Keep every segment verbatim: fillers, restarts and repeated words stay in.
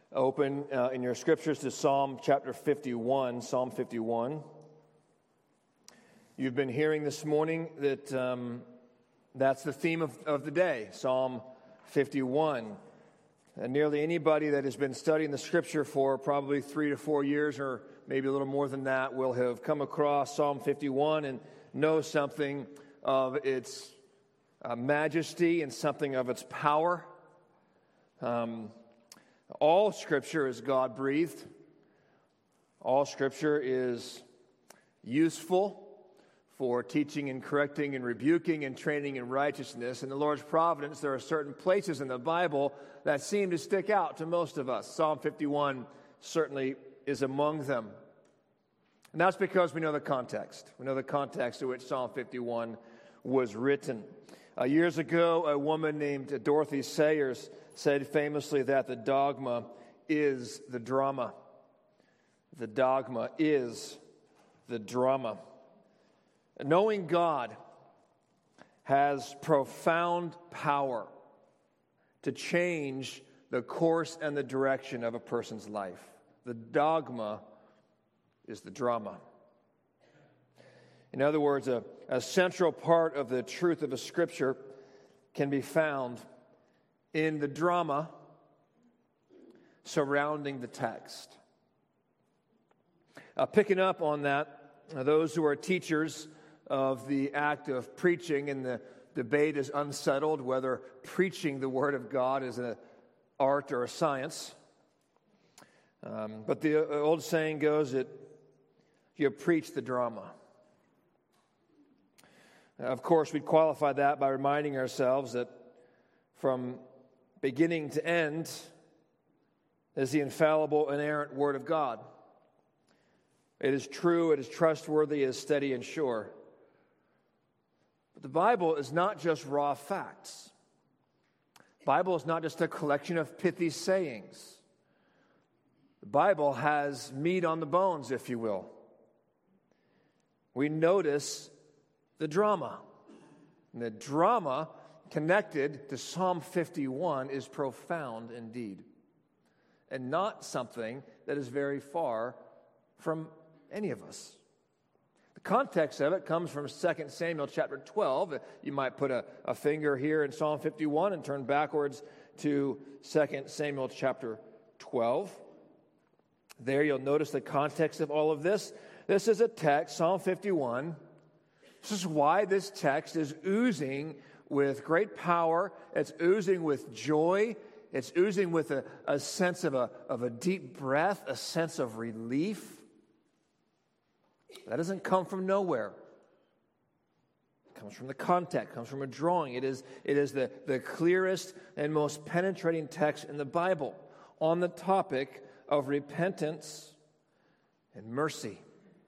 Open uh, in your scriptures to Psalm chapter fifty-one, Psalm fifty-one. You've been hearing this morning that um, that's the theme of, of the day, Psalm fifty-one. And nearly anybody that has been studying the scripture for probably three to four years or maybe a little more than that will have come across Psalm fifty-one and know something of its uh, majesty and something of its power. Um All Scripture is God-breathed. All Scripture is useful for teaching and correcting and rebuking and training in righteousness. In the Lord's providence, there are certain places in the Bible that seem to stick out to most of us. Psalm fifty-one certainly is among them. And that's because we know the context. We know the context in which Psalm fifty-one was written. Uh, years ago, a woman named Dorothy Sayers said famously that the dogma is the drama. The dogma is the drama. Knowing God has profound power to change the course and the direction of a person's life. The dogma is the drama. In other words, a, a central part of the truth of a scripture can be found in the drama surrounding the text. Uh, picking up on that, uh, those who are teachers of the act of preaching, and the debate is unsettled whether preaching the Word of God is an art or a science. Um, but the old saying goes that you preach the drama. Of course, we'd qualify that by reminding ourselves that from beginning to end is the infallible, inerrant Word of God. It is true, it is trustworthy, it is steady and sure. But the Bible is not just raw facts. The Bible is not just a collection of pithy sayings. The Bible has meat on the bones, if you will. We notice the drama. And the drama connected to Psalm fifty-one is profound indeed, and not something that is very far from any of us. The context of it comes from Second Samuel chapter twelve. You might put a, a finger here in Psalm fifty-one and turn backwards to Second Samuel chapter twelve. There you'll notice the context of all of this. This is a text, Psalm fifty-one. This is why this text is oozing with great power. It's oozing with joy. It's oozing with a, a sense of a, of a deep breath, a sense of relief. That doesn't come from nowhere. It comes from the context, comes from a drawing. It is, it is the, the clearest and most penetrating text in the Bible on the topic of repentance and mercy.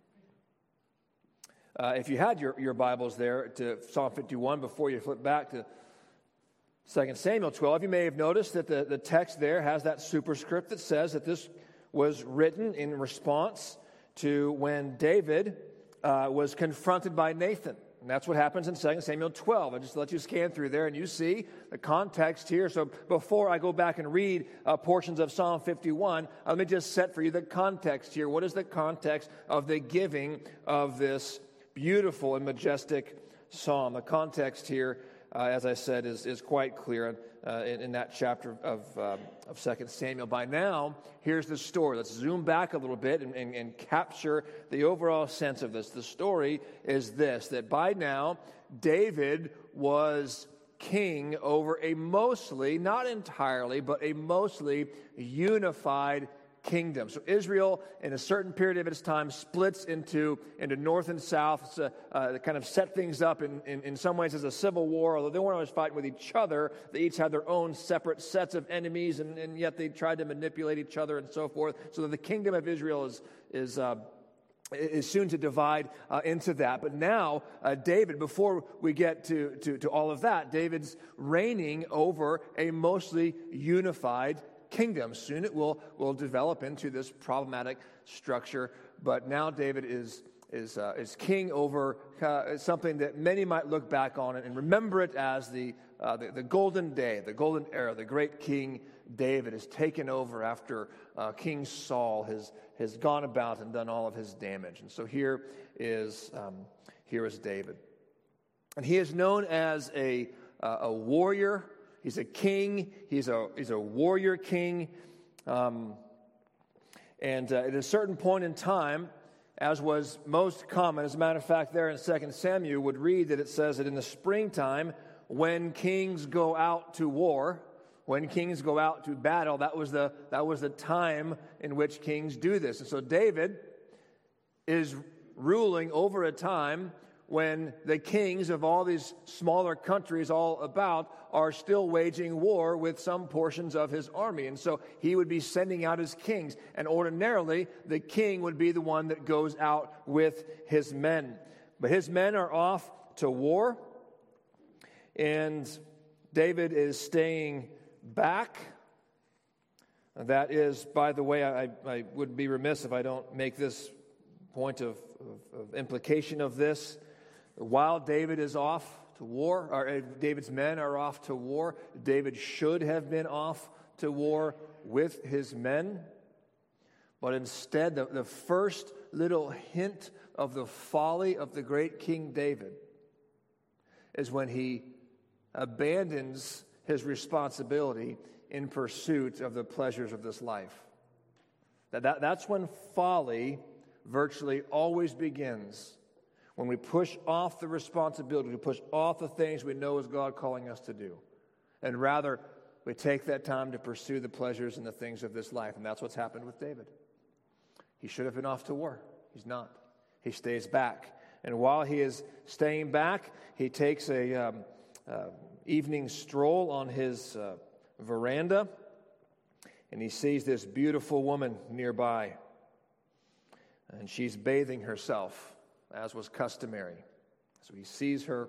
Uh, if you had your, your Bibles there to Psalm fifty-one before you flip back to Second Samuel twelve, you may have noticed that the, the text there has that superscript that says that this was written in response to when David uh, was confronted by Nathan. And that's what happens in Second Samuel twelve. I just let you scan through there and you see the context here. So before I go back and read uh, portions of Psalm fifty-one, let me just set for you the context here. What is the context of the giving of this beautiful and majestic psalm? The context here, uh, as I said, is, is quite clear uh, in, in that chapter of, um, of Second Samuel. By now, here's the story. Let's zoom back a little bit and, and, and capture the overall sense of this. The story is this, that by now, David was king over a mostly, not entirely, but a mostly unified kingdom. So Israel, in a certain period of its time, splits into, into north and south. It's a, uh, kind of set things up in, in, in some ways as a civil war, although they weren't always fighting with each other. They each had their own separate sets of enemies, and, and yet they tried to manipulate each other and so forth. So that the kingdom of Israel is is uh, is soon to divide uh, into that. But now, uh, David, before we get to, to, to all of that, David's reigning over a mostly unified kingdom. Soon it will, will develop into this problematic structure, but now David is is, uh, is king over uh, something that many might look back on and remember it as the, uh, the, the golden day, the golden era. The great King David has taken over after uh, King Saul has, has gone about and done all of his damage. And so here is, um, here is David. And he is known as a, uh, a warrior. He's a king. He's a, he's a warrior king. Um, and uh, at a certain point in time, as was most common, as a matter of fact, there in Second Samuel would read that it says that in the springtime, when kings go out to war, when kings go out to battle, that was the, that was the time in which kings do this. And so David is ruling over a time when the kings of all these smaller countries all about are still waging war with some portions of his army. And so he would be sending out his kings. And ordinarily, the king would be the one that goes out with his men. But his men are off to war, and David is staying back. That is, by the way, I, I would be remiss if I don't make this point of, of, of implication of this. While David is off to war, or David's men are off to war, David should have been off to war with his men. But instead, the, the first little hint of the folly of the great King David is when he abandons his responsibility in pursuit of the pleasures of this life. That, that, that's when folly virtually always begins. When we push off the responsibility, we push off the things we know is God calling us to do. And rather, we take that time to pursue the pleasures and the things of this life. And that's what's happened with David. He should have been off to war. He's not. He stays back. And while he is staying back, he takes a um, uh, evening stroll on his uh, veranda, and he sees this beautiful woman nearby. And she's bathing herself, as was customary. So he sees her,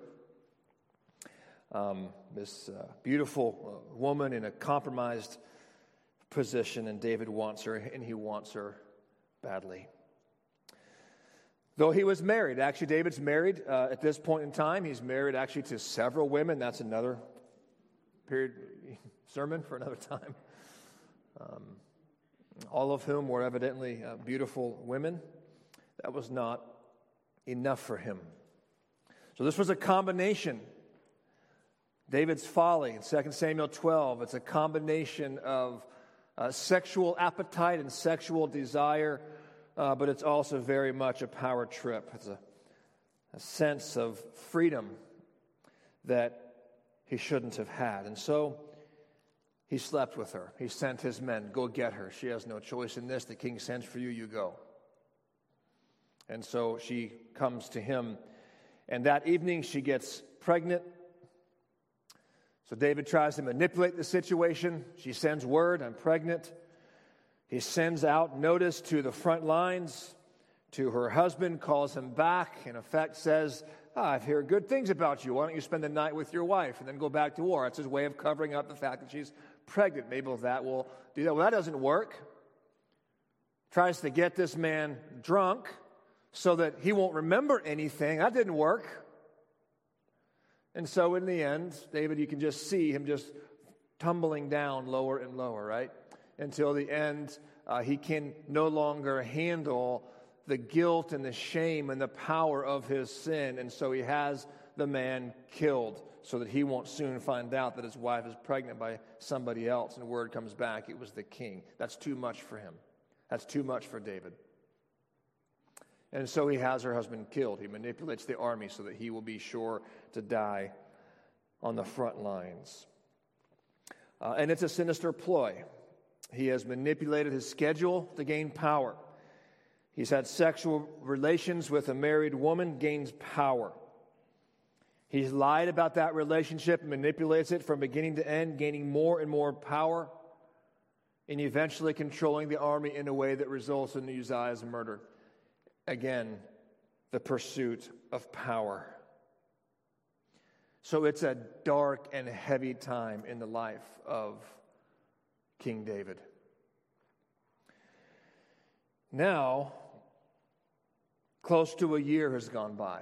um, this uh, beautiful uh, woman in a compromised position, and David wants her, and he wants her badly. Though he was married, actually David's married uh, at this point in time. He's married actually to several women. That's another period sermon for another time. Um, all of whom were evidently uh, beautiful women. That was not enough for him. So this was a combination. David's folly in Second Samuel twelve, it's a combination of uh, sexual appetite and sexual desire, uh, but it's also very much a power trip. It's a, a sense of freedom that he shouldn't have had. And so he slept with her. He sent his men, go get her. She has no choice in this. The king sends for you, you go. And so she comes to him, and that evening she gets pregnant. So David tries to manipulate the situation. She sends word, I'm pregnant. He sends out notice to the front lines, to her husband, calls him back, in effect says, ah, I've heard good things about you. Why don't you spend the night with your wife and then go back to war? That's his way of covering up the fact that she's pregnant. Maybe that will do that. Well, that doesn't work. Tries to get this man drunk so that he won't remember anything. That didn't work. And so in the end, David, you can just see him just tumbling down lower and lower, right? Until the end, uh, he can no longer handle the guilt and the shame and the power of his sin. And so he has the man killed so that he won't soon find out that his wife is pregnant by somebody else. And word comes back, it was the king. That's too much for him. That's too much for David. And so he has her husband killed. He manipulates the army so that he will be sure to die on the front lines. Uh, and it's a sinister ploy. He has manipulated his schedule to gain power. He's had sexual relations with a married woman, gains power. He's lied about that relationship and manipulates it from beginning to end, gaining more and more power, and eventually controlling the army in a way that results in Uzziah's murder. Again, the pursuit of power. So it's a dark and heavy time in the life of King David. Now, Close to a year has gone by.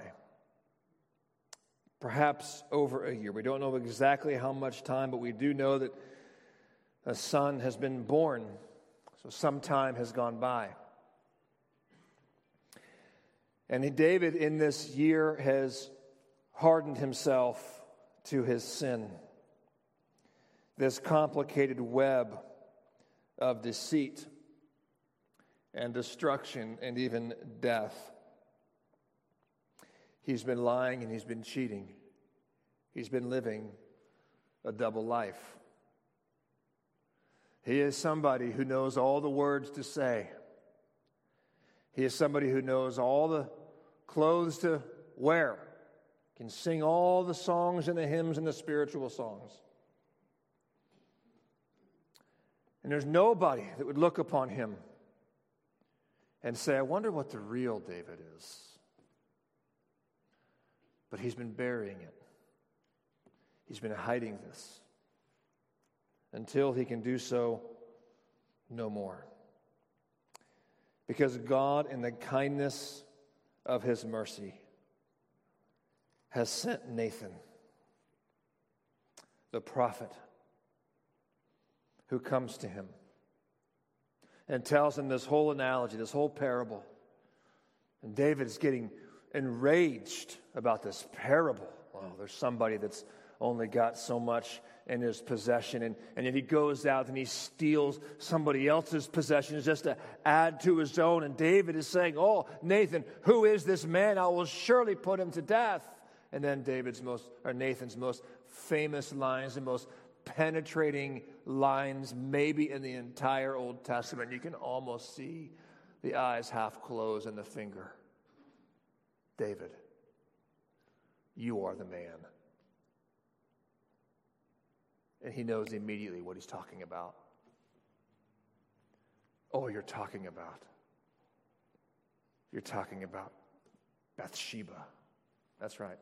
Perhaps over a year. We don't know exactly how much time, but we do know that a son has been born. So some time has gone by. And David in this year has hardened himself to his sin. This complicated web of deceit and destruction and even death. He's been lying and he's been cheating. He's been living a double life. He is somebody who knows all the words to say. He is somebody who knows all the clothes to wear. Can sing all the songs and the hymns and the spiritual songs. And there's nobody that would look upon him and say, I wonder what the real David is. But he's been burying it. He's been hiding this until he can do so no more. Because God, in the kindness of his mercy, has sent Nathan, the prophet, who comes to him and tells him this whole analogy, this whole parable. And David is getting enraged about this parable. Well, there's somebody that's only got so much in his possession, and, and if he goes out and he steals somebody else's possessions just to add to his own, and David is saying, oh, Nathan, who is this man? I will surely put him to death. And then David's most, or Nathan's most famous lines, the most penetrating lines maybe in the entire Old Testament. You can almost see the eyes half closed and the finger. David, you are the man. And he knows immediately what he's talking about. Oh, you're talking about. You're talking about Bathsheba. That's right.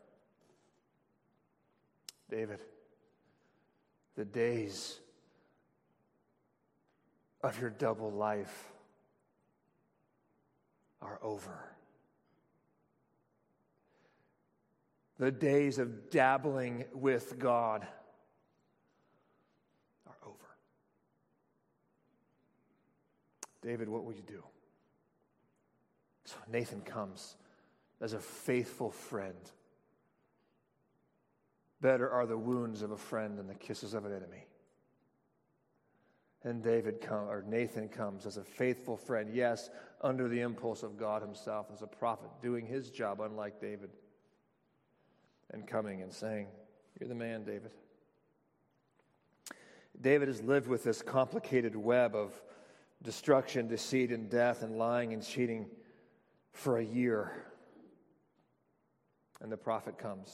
David, the days of your double life are over. The days of dabbling with God are over. David, what will you do? So Nathan comes as a faithful friend. Better are the wounds of a friend than the kisses of an enemy. And David come, or Nathan comes as a faithful friend, yes, under the impulse of God himself as a prophet, doing his job unlike David. And coming and saying, you're the man, David. David has lived with this complicated web of destruction, deceit, and death, and lying and cheating for a year. And the prophet comes.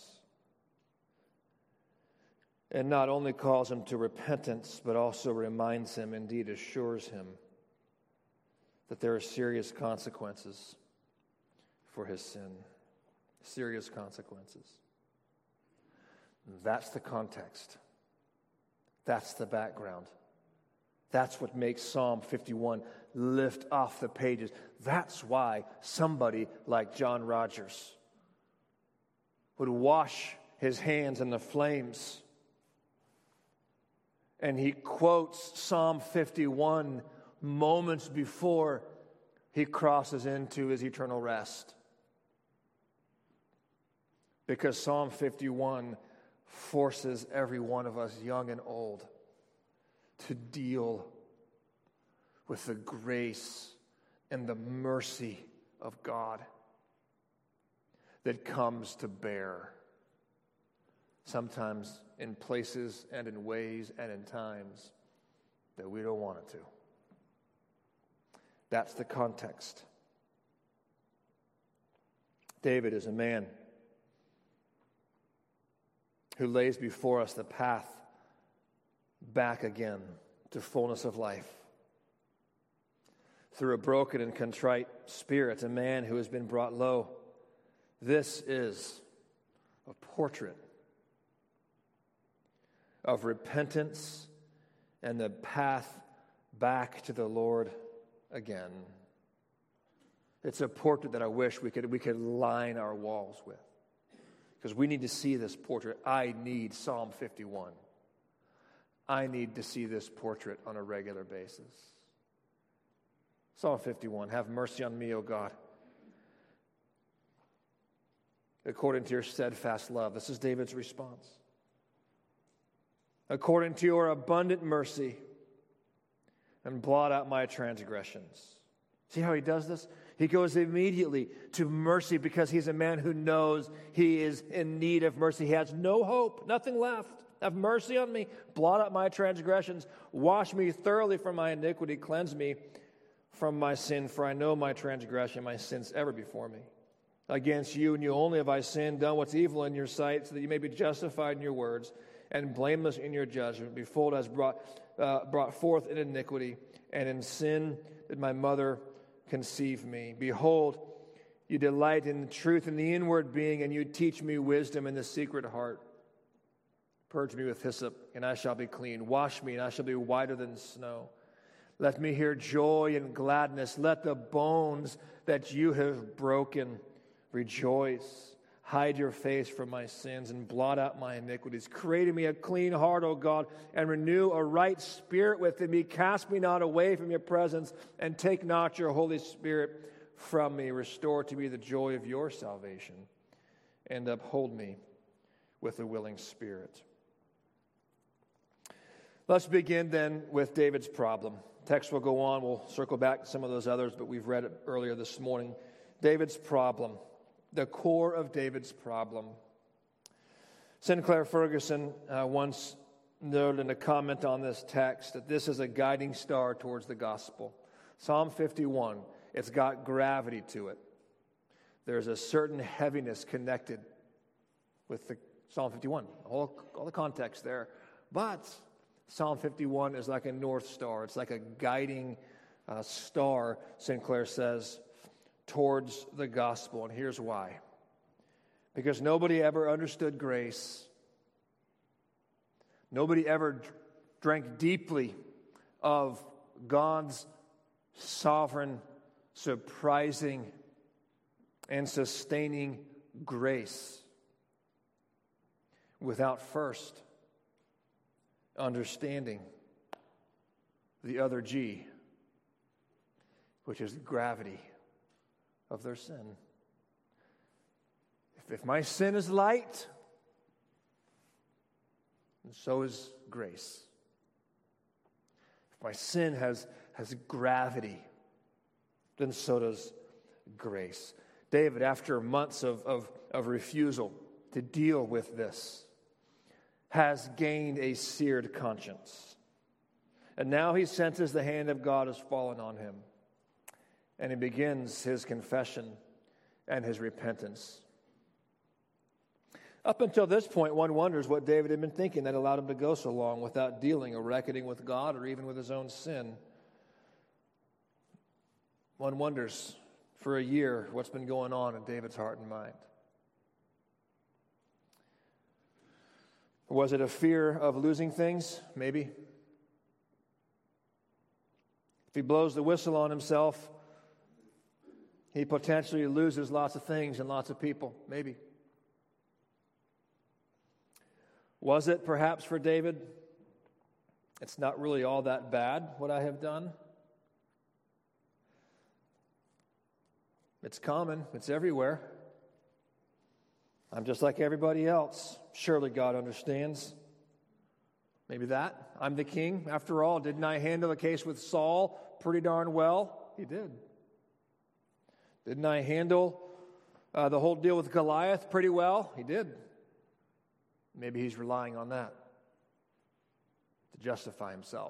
And not only calls him to repentance, but also reminds him, indeed assures him, that there are serious consequences for his sin. Serious consequences. That's the context. That's the background. That's what makes Psalm fifty-one lift off the pages. That's why somebody like John Rogers would wash his hands in the flames. And he quotes Psalm fifty-one moments before he crosses into his eternal rest. Because Psalm fifty-one forces every one of us, young and old, to deal with the grace and the mercy of God that comes to bear, sometimes in places and in ways and in times that we don't want it to. That's the context. David is a man who lays before us the path back again to fullness of life. Through a broken and contrite spirit, a man who has been brought low. This is a portrait of repentance and the path back to the Lord again. It's a portrait that I wish we could, we could line our walls with. Because we need to see this portrait. I need Psalm fifty-one. I need to see this portrait on a regular basis. Psalm fifty-one, have mercy on me, O God, according to your steadfast love. This is David's response. According to your abundant mercy, and blot out my transgressions. See how he does this? He goes immediately to mercy because he's a man who knows he is in need of mercy. He has no hope, nothing left. Have mercy on me. Blot out my transgressions. Wash me thoroughly from my iniquity. Cleanse me from my sin, for I know my transgression, my sins ever before me. Against you and you only have I sinned, done what's evil in your sight, so that you may be justified in your words and blameless in your judgment. Behold, I was brought, uh, brought forth in iniquity, and in sin did my mother conceive me. Behold, you delight in the truth in the inward being, and you teach me wisdom in the secret heart. Purge me with hyssop, and I shall be clean. Wash me, and I shall be whiter than snow. Let me hear joy and gladness. Let the bones that you have broken rejoice. Hide your face from my sins and blot out my iniquities. Create in me a clean heart, O God, and renew a right spirit within me. Cast me not away from your presence, and take not your Holy Spirit from me. Restore to me the joy of your salvation, and uphold me with a willing spirit. Let's begin then with David's problem. Text will go on. We'll circle back to some of those others, but we've read it earlier this morning. David's problem. The core of David's problem. Sinclair Ferguson uh, once noted in a comment on this text that this is a guiding star towards the gospel. Psalm fifty-one, it's got gravity to it. There's a certain heaviness connected with the Psalm fifty-one, all, all the context there. But Psalm fifty-one is like a north star. It's like a guiding uh, star, Sinclair says, towards the gospel. And here's why. Because nobody ever understood grace. Nobody ever drank deeply of God's sovereign, surprising, and sustaining grace without first understanding the other G, which is the gravity of their sin. If, if my sin is light, and so is grace. If my sin has, has gravity, then so does grace. David, after months of, of, of refusal to deal with this, has gained a seared conscience. And now he senses the hand of God has fallen on him. And he begins his confession and his repentance. Up until this point, one wonders what David had been thinking that allowed him to go so long without dealing or reckoning with God or even with his own sin. One wonders for a year what's been going on in David's heart and mind. Was it a fear of losing things? Maybe. If he blows the whistle on himself, he potentially loses lots of things and lots of people. Maybe. Was it perhaps for David, it's not really all that bad what I have done? It's common. It's everywhere. I'm just like everybody else. Surely God understands. Maybe that. I'm the king. After all, didn't I handle the case with Saul pretty darn well? He did. Didn't I handle uh, the whole deal with Goliath pretty well? He did. Maybe he's relying on that to justify himself.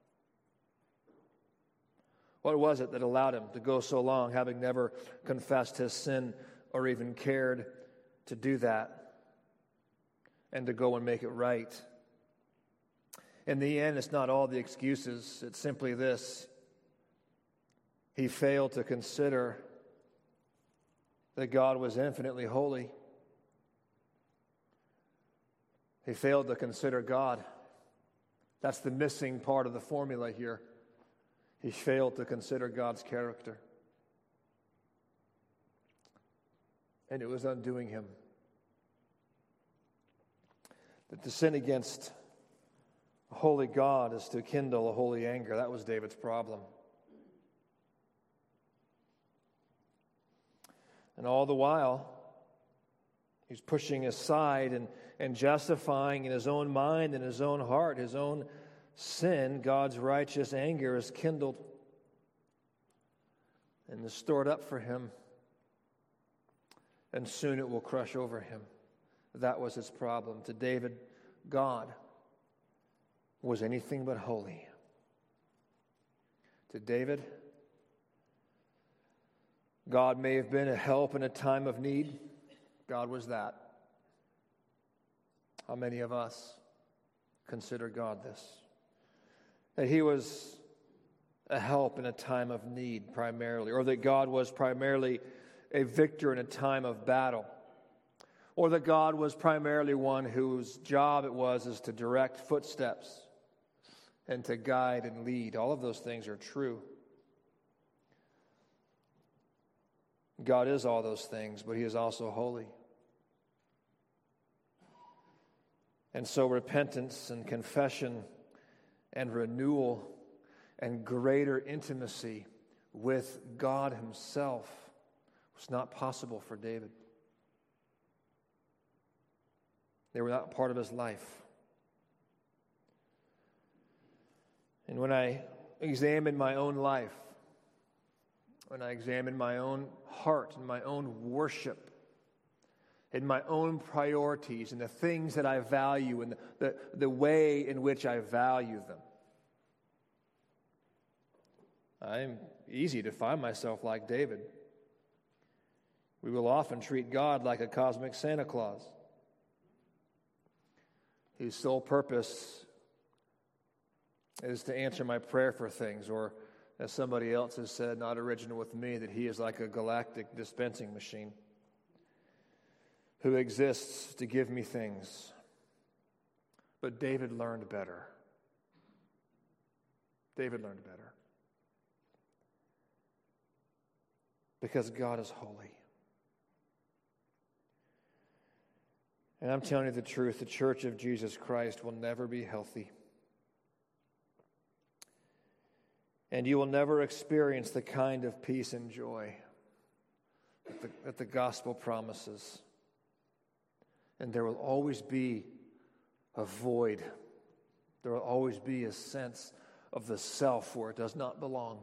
What was it that allowed him to go so long, having never confessed his sin or even cared to do that and to go and make it right? In the end, it's not all the excuses. It's simply this. He failed to consider that God was infinitely holy. He failed to consider God. That's the missing part of the formula here. He failed to consider God's character. and it was undoing him. That to sin against a holy God is to kindle a holy anger. That was David's problem. And all the while, he's pushing aside and, and justifying in his own mind and his own heart, his own sin. God's righteous anger is kindled and is stored up for him. And soon it will crush over him. That was his problem. To David, God was anything but holy. To David, God may have been a help in a time of need. God was that. How many of us consider God this? That he was a help in a time of need primarily, or that God was primarily a victor in a time of battle, or that God was primarily one whose job it was is to direct footsteps and to guide and lead. All of those things are true. God is all those things, but he is also holy. And so repentance and confession and renewal and greater intimacy with God himself was not possible for David. They were not part of his life. And when I examine my own life, when I examine my own heart and my own worship and my own priorities and the things that I value and the, the, the way in which I value them, I'm easy to find myself like David. We will often treat God like a cosmic Santa Claus, whose sole purpose is to answer my prayer for things, or as somebody else has said, not original with me, that he is like a galactic dispensing machine who exists to give me things. But David learned better. David learned better. Because God is holy. And I'm telling you the truth, the Church of Jesus Christ will never be healthy. And you will never experience the kind of peace and joy that the, that the gospel promises. And there will always be a void. There will always be a sense of the self where it does not belong,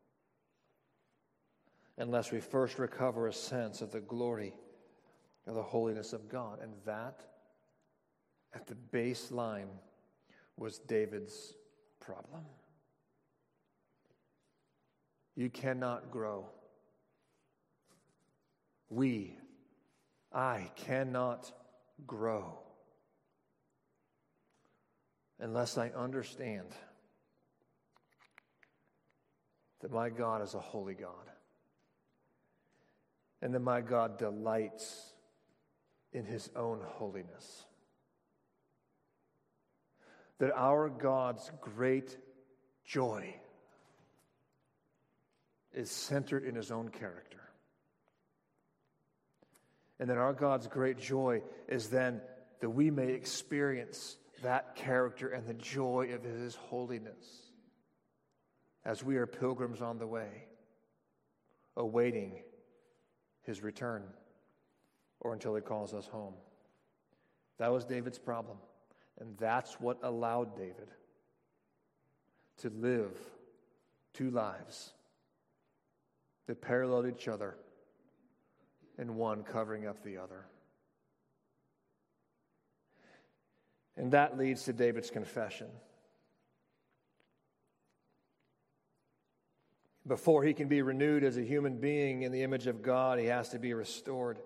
unless we first recover a sense of the glory of the holiness of God. And that, at the baseline, was David's problem. You cannot grow. We, I cannot grow unless I understand that my God is a holy God and that my God delights in his own holiness. That our God's great joy is centered in his own character. And that our God's great joy is then that we may experience that character and the joy of his holiness as we are pilgrims on the way, awaiting his return or until he calls us home. That was David's problem. And that's what allowed David to live two lives that paralleled each other, and one covering up the other. And that leads to David's confession. Before he can be renewed as a human being in the image of God, he has to be restored.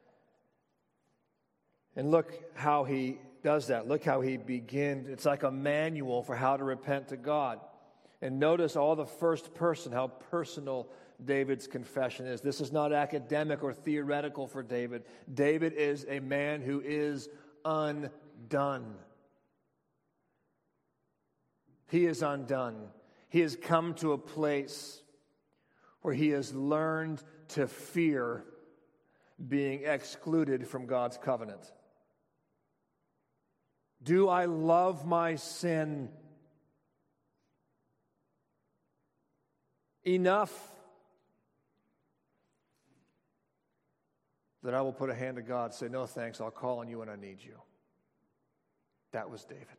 And look how he does that. Look how he begins. It's like a manual for how to repent to God. And notice all the first person, how personal David's confession is. This is not academic or theoretical for David. David is a man who is undone. He is undone. He has come to a place where he has learned to fear being excluded from God's covenant? Do I love my sin enough that I will put a hand to God and say, no thanks, I'll call on you when I need you? That was David.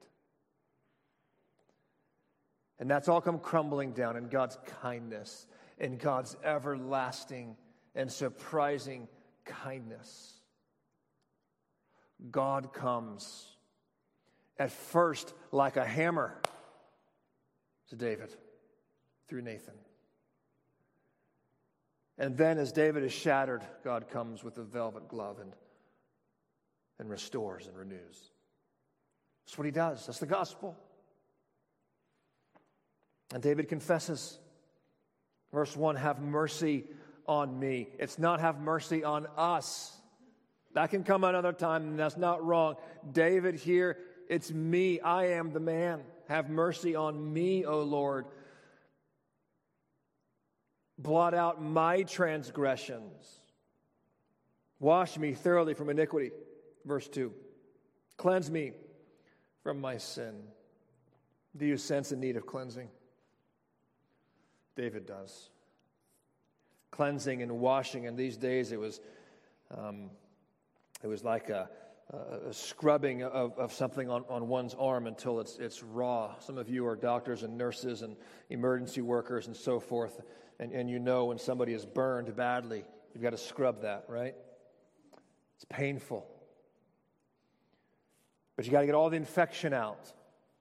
And that's all come crumbling down in God's kindness, in God's everlasting and surprising kindness. God comes at first like a hammer to David through Nathan. And then as David is shattered, God comes with a velvet glove and, and restores and renews. That's what he does. That's the gospel. And David confesses, verse one, have mercy on me. It's not have mercy on us. That can come another time, and that's not wrong. David here, it's me. I am the man. Have mercy on me, O Lord. Blot out my transgressions. Wash me thoroughly from iniquity. Verse two. Cleanse me from my sin. Do you sense the need of cleansing? David does. Cleansing and washing. In these days, it was um, it was like a, a, a scrubbing of, of something on, on one's arm until it's it's raw. Some of you are doctors and nurses and emergency workers and so forth, and, and you know when somebody is burned badly, you've got to scrub that, right? It's painful. But you got to get all the infection out.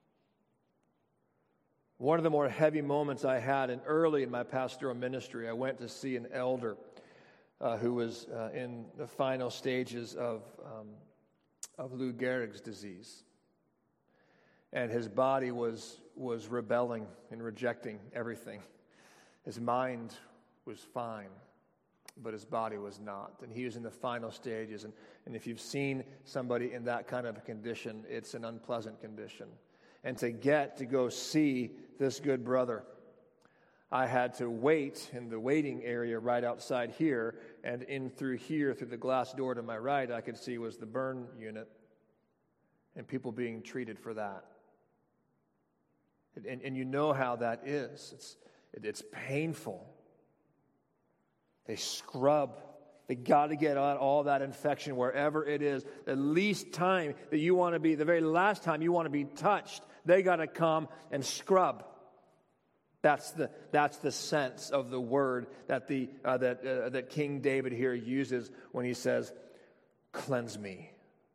One of the more heavy moments I had, and early in my pastoral ministry, I went to see an elder uh, who was uh, in the final stages of um, of Lou Gehrig's disease, and his body was was rebelling and rejecting everything. His mind was fine, but his body was not, and he was in the final stages. And, and if you've seen somebody in that kind of a condition, it's an unpleasant condition. And to get to go see this good brother, I had to wait in the waiting area right outside here, and in through here, through the glass door to my right, I could see was the burn unit and people being treated for that. And, and, and you know how that is. It's, it, it's painful. They scrub. They got to get out all that infection wherever it is. The least time that you want to be, the very last time you want to be touched, they got to come and scrub. That's the that's the sense of the word that the uh, that uh, that King David here uses when he says, "Cleanse me."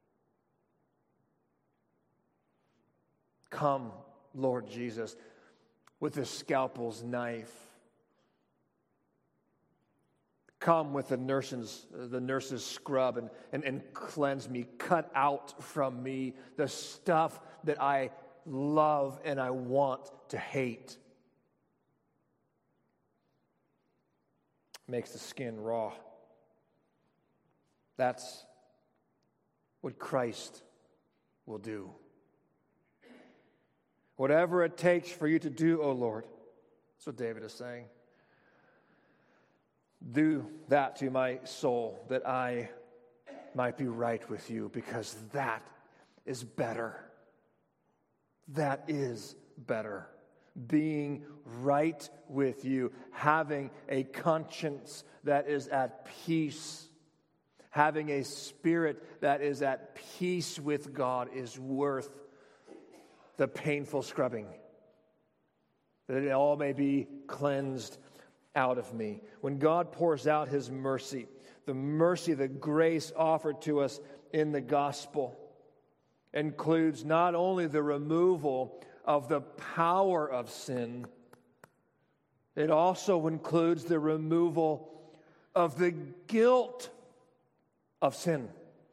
Come, Lord Jesus, with the scalpel's knife. Come with the nurse's, the nurse's scrub and, and, and cleanse me. Cut out from me the stuff that I love and I want to hate. Makes the skin raw. That's what Christ will do. Whatever it takes for you to do, O Lord. That's what David is saying. Do that to my soul, that I might be right with you, because that is better. That is better. Being right with you, having a conscience that is at peace, having a spirit that is at peace with God is worth the painful scrubbing, that it all may be cleansed out of me. When God pours out his mercy, the mercy, the grace offered to us in the gospel includes not only the removal of the power of sin, it also includes the removal of the guilt of sin.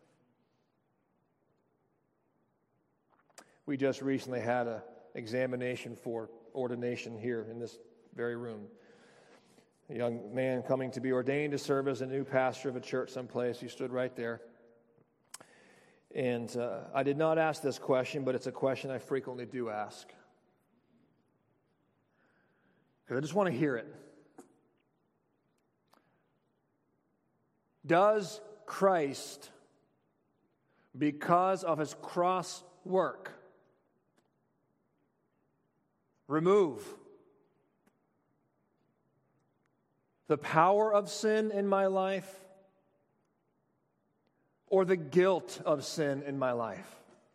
We just recently had an examination for ordination here in this very room. A young man coming to be ordained to serve as a new pastor of a church someplace. He stood right there. And uh, I did not ask this question, but it's a question I frequently do ask. Because I just want to hear it. Does Christ, because of his cross work, remove the power of sin in my life or the guilt of sin in my life?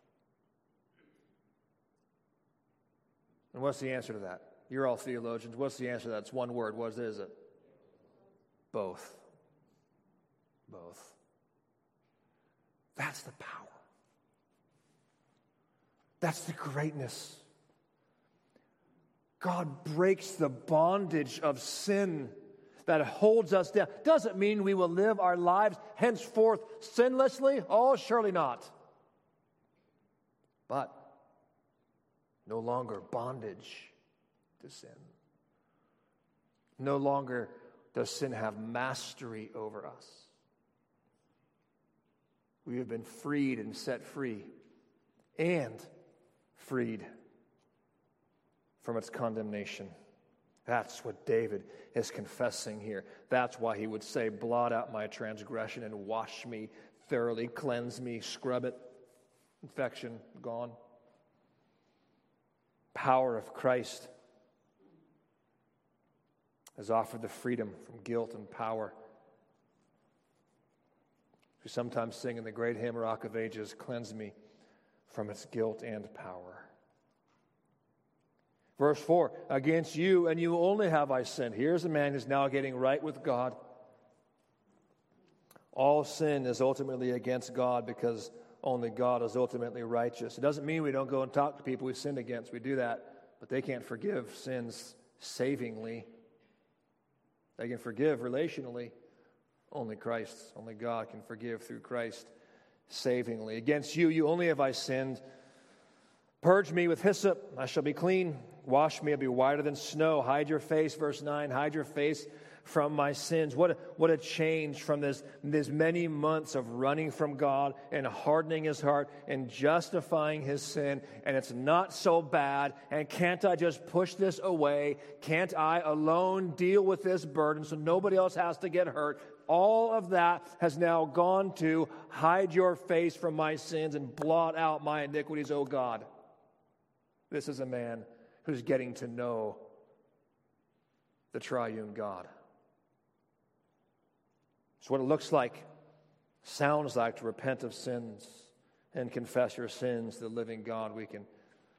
And what's the answer to that? You're all theologians. What's the answer to that? It's one word. What is it? Both. Both. That's the power. That's the greatness. God breaks the bondage of sin that holds us down. Doesn't mean we will live our lives henceforth sinlessly. Oh, surely not. But no longer bondage to sin. No longer does sin have mastery over us. We have been freed and set free and freed from its condemnation. That's what David is confessing here. That's why he would say, blot out my transgression and wash me thoroughly, cleanse me, scrub it. Infection gone. Power of Christ has offered the freedom from guilt and power. We sometimes sing in the great hymn, Rock of Ages, cleanse me from its guilt and power. Verse four, against you and you only have I sinned. Here's a man who's now getting right with God. All sin is ultimately against God because only God is ultimately righteous. It doesn't mean we don't go and talk to people we sinned against. We do that, but they can't forgive sins savingly. They can forgive relationally. Only Christ, only God can forgive through Christ savingly. Against you, you only have I sinned. Purge me with hyssop, I shall be clean. Wash me, I'll be whiter than snow. Hide your face, verse nine, hide your face from my sins. What a, what a change from this, this many months of running from God and hardening his heart and justifying his sin. And it's not so bad. And can't I just push this away? Can't I alone deal with this burden so nobody else has to get hurt? All of that has now gone to hide your face from my sins and blot out my iniquities, O God. This is a man who's getting to know the triune God. It's what it looks like, sounds like to repent of sins and confess your sins to the living God. We can,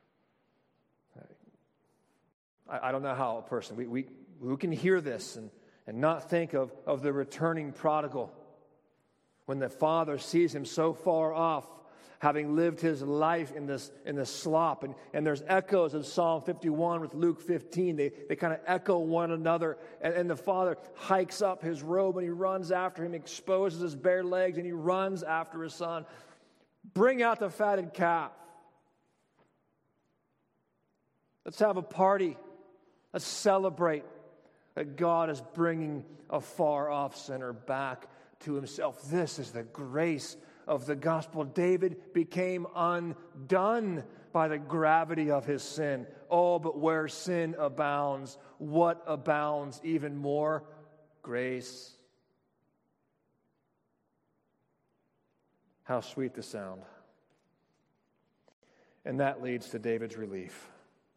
I, I don't know how a person, we, we who can hear this and, and not think of, of the returning prodigal when the father sees him so far off, having lived his life in this in this slop. And, and there's echoes of Psalm fifty-one with Luke fifteen. They, they kind of echo one another. And, and the father hikes up his robe and he runs after him, exposes his bare legs, and he runs after his son. Bring out the fatted calf. Let's have a party. Let's celebrate that God is bringing a far-off sinner back to himself. This is the grace of the gospel. David became undone by the gravity of his sin. Oh, but where sin abounds, what abounds even more? Grace. How sweet the sound. And that leads to David's relief.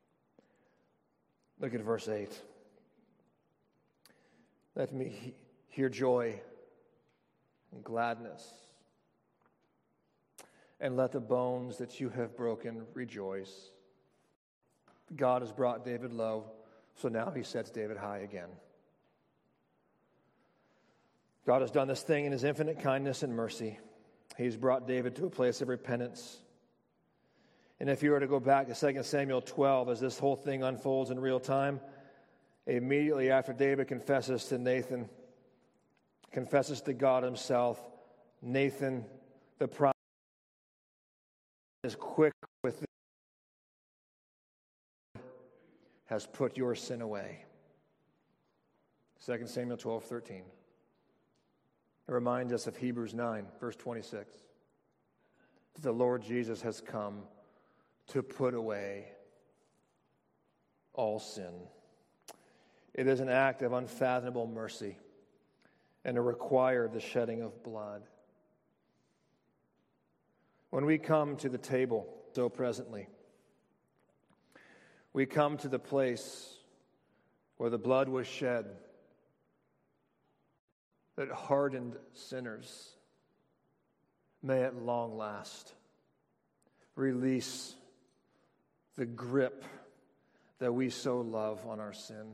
Look at verse eight. Let me he- hear joy and gladness. And let the bones that you have broken rejoice. God has brought David low, so now he sets David high again. God has done this thing in his infinite kindness and mercy. He's brought David to a place of repentance. And if you were to go back to Second Samuel twelve, as this whole thing unfolds in real time, immediately after David confesses to Nathan, confesses to God himself, Nathan, the prophet, is quick with the has put your sin away. Second Samuel twelve thirteen. It reminds us of Hebrews nine, verse twenty-six. The Lord Jesus has come to put away all sin. It is an act of unfathomable mercy and it required the shedding of blood. when we come to the table so presently, we come to the place where the blood was shed that hardened sinners may at long last release the grip that we so love on our sin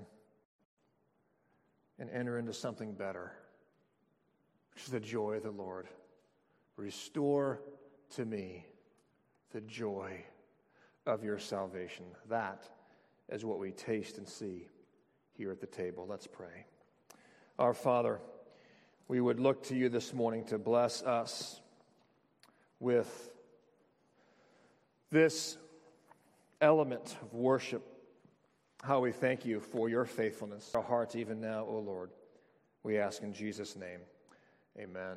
and enter into something better, which is the joy of the Lord. Restore to me the joy of your salvation. That is what we taste and see here at the table. Let's pray. Our Father, we would look to you this morning to bless us with this element of worship. How we thank you for your faithfulness. Our hearts even now, O Lord. We ask in Jesus' name. Amen.